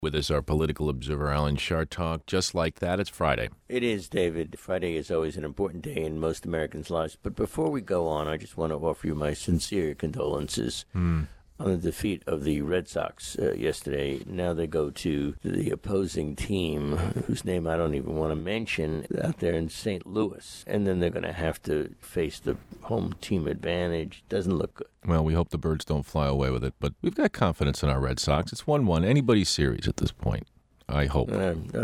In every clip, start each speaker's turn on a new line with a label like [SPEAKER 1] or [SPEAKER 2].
[SPEAKER 1] With us, our political observer, Alan Chartock. Just like that, it's Friday.
[SPEAKER 2] It is, David. Friday is always an important day in most Americans' lives. But before we go on, I just want to offer you my sincere condolences on the defeat of the Red Sox yesterday. Now they go to the opposing team, whose name I don't even want to mention, out there in St. Louis. And then they're going to have to face the home team advantage. Doesn't look good.
[SPEAKER 1] Well, we hope the birds don't fly away with it, but we've got confidence in our Red Sox. It's 1-1. Anybody's series at this point, I hope.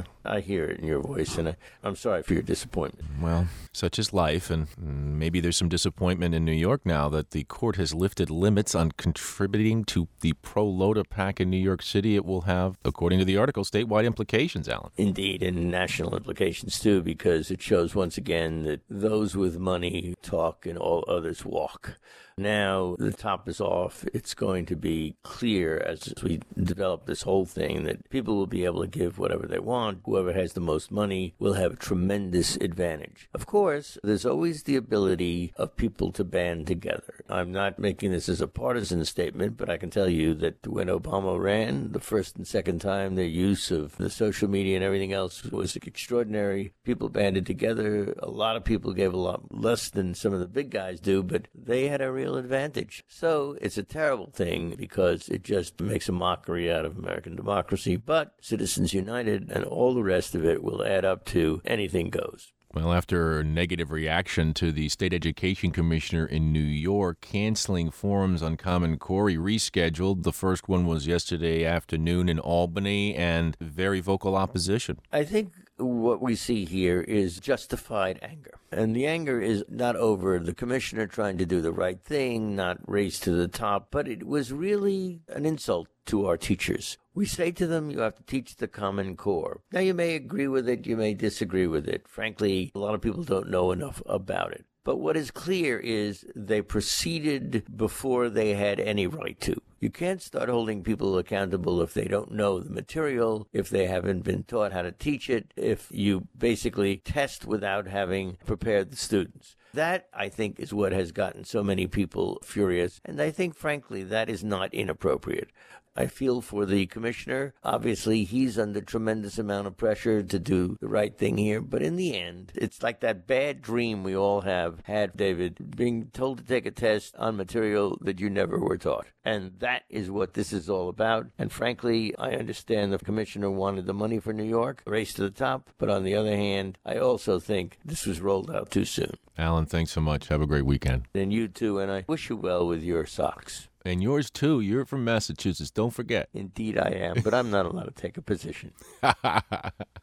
[SPEAKER 2] I hear it in your voice, and I'm sorry for your disappointment.
[SPEAKER 1] Well, such is life, and maybe there's some disappointment in New York now that the court has lifted limits on contributing to the pro-Loda PAC in New York City. It will have, according to the article, statewide implications, Alan.
[SPEAKER 2] Indeed, and national implications, too, because it shows once again that those with money talk and all others walk. Now the top is off. It's going to be clear as we develop this whole thing that people will be able to give whatever they want. Whoever has the most money will have a tremendous advantage. Of course, there's always the ability of people to band together. I'm not making this as a partisan statement, but I can tell you that when Obama ran, the first and second time, their use of the social media and everything else was extraordinary. People banded together. A lot of people gave a lot less than some of the big guys do, but they had a real advantage. So it's a terrible thing because it just makes a mockery out of American democracy. But Citizens United and all the rest of it will add up to anything goes.
[SPEAKER 1] Well, after a negative reaction to the state education commissioner in New York canceling forums on Common Core, he rescheduled. The first one was yesterday afternoon in Albany, and very vocal opposition.
[SPEAKER 2] I think what we see here is justified anger. And the anger is not over the commissioner trying to do the right thing, not race to the top, but it was really an insult to our teachers. We say to them, you have to teach the Common Core. Now, you may agree with it, you may disagree with it. Frankly, a lot of people don't know enough about it. But what is clear is they proceeded before they had any right to. You can't start holding people accountable if they don't know the material, if they haven't been taught how to teach it, if you basically test without having prepared the students. That, I think, is what has gotten so many people furious, and I think, frankly, that is not inappropriate. I feel for the commissioner. Obviously, he's under tremendous amount of pressure to do the right thing here. But in the end, it's like that bad dream we all have had, David, being told to take a test on material that you never were taught. And that is what this is all about. And frankly, I understand the commissioner wanted the money for New York, race to the top. But on the other hand, I also think this was rolled out too soon.
[SPEAKER 1] Alan, thanks so much. Have a great weekend.
[SPEAKER 2] And you too, and I wish you well with your Sox.
[SPEAKER 1] And yours too. You're from Massachusetts. Don't forget.
[SPEAKER 2] Indeed I am, but I'm not allowed to take a position.